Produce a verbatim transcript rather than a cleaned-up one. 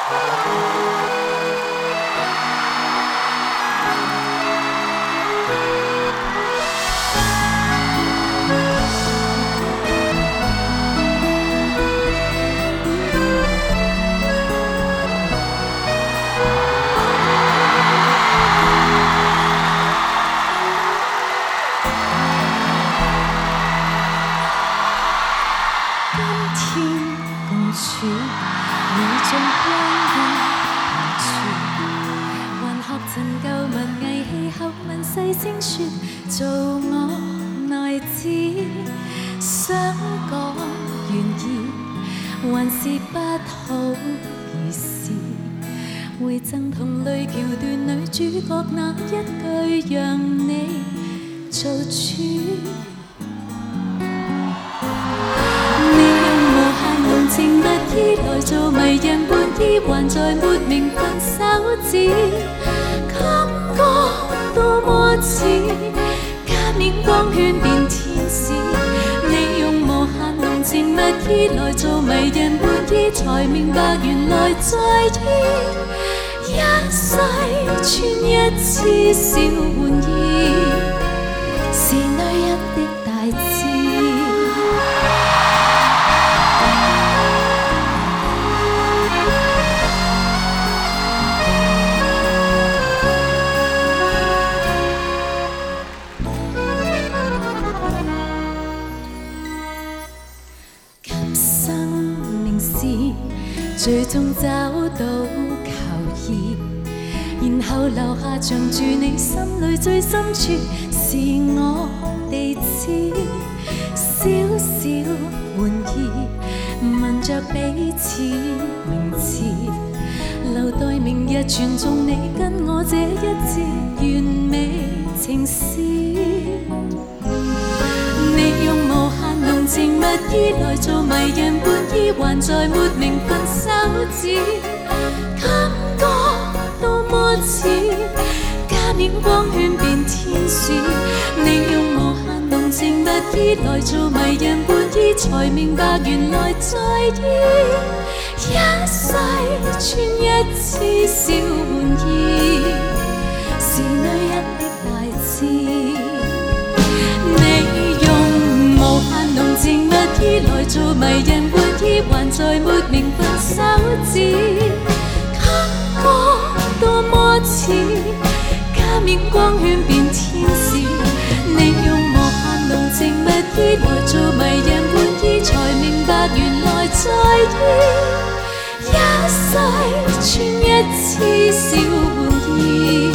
你像光陰無處，還學陳舊文藝氣候問細聲說，做我內子，想講願意，還是不好意思，回贈同類橋段女主角那一句，讓你做主。情蜜意來做迷人伴意，還在沒名分手指，感覺多麼似加冕光圈變天使。你用無限濃情蜜意來做迷人伴意，才明白原來在意一世穿一次小玩意，是女人的大志。最終找到靠依，然後留下藏住你心裏最深處，是我地址。小小玩意，聞着彼此名字，留待明日傳頌你跟我這一節完美情詩。你用無限濃情蜜意來做迷人伴意，還在沒名分手指，感覺多麼似加冕光圈變天使。你用無限濃情蜜意來做迷人伴意，才明白原來在意一世穿一次小玩意，是女人的大志。濃情蜜意來做迷人伴意，還在沒名分手指，感覺多麼似加冕光圈變天使。你用無限濃情蜜意來做迷人伴意，才明白原來在意一世穿一次小玩意。